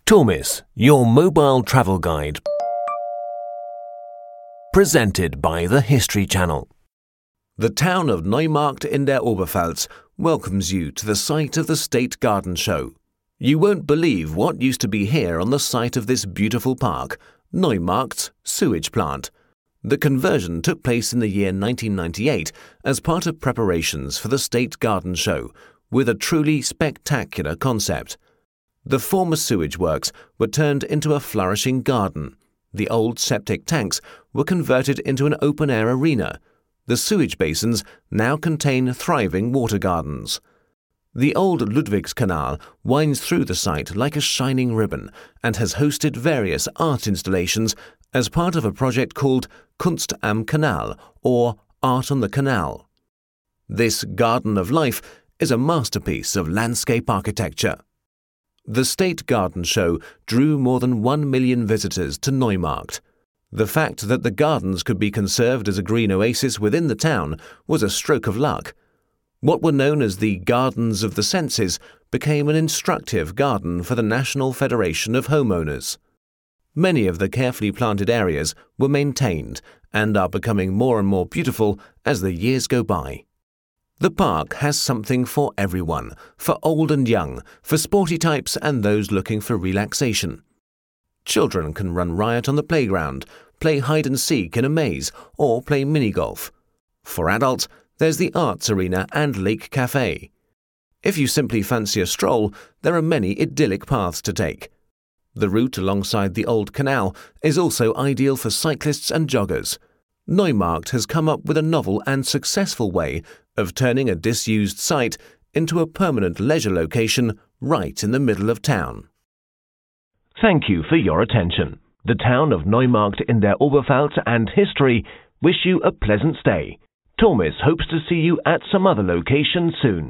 Tormis, your mobile travel guide. Presented by the History Channel. The town of Neumarkt in der Oberpfalz welcomes you to the site of the State Garden Show. You won't believe what used to be here on the site of this beautiful park, Neumarkt's sewage plant. The conversion took place in the year 1998 as part of preparations for the State Garden Show, with a truly spectacular concept. The former sewage works were turned into a flourishing garden. The old septic tanks were converted into an open-air arena. The sewage basins now contain thriving water gardens. The old Ludwigskanal winds through the site like a shining ribbon and has hosted various art installations as part of a project called Kunst am Kanal, or Art on the Canal. This Garden of Life is a masterpiece of landscape architecture. The State Garden Show drew more than 1 million visitors to Neumarkt. The fact that the gardens could be conserved as a green oasis within the town was a stroke of luck. What were known as the Gardens of the Senses became an instructive garden for the National Federation of Homeowners. Many of the carefully planted areas were maintained and are becoming more and more beautiful as the years go by. The park has something for everyone, for old and young, for sporty types and those looking for relaxation. Children can run riot on the playground, play hide-and-seek in a maze, or play mini-golf. For adults, there's the arts arena and lake cafe. If you simply fancy a stroll, there are many idyllic paths to take. The route alongside the old canal is also ideal for cyclists and joggers. Neumarkt has come up with a novel and successful way of turning a disused site into a permanent leisure location right in the middle of town. Thank you for your attention. The town of Neumarkt in der Oberpfalz and history wish you a pleasant stay. Tormis hopes to see you at some other location soon.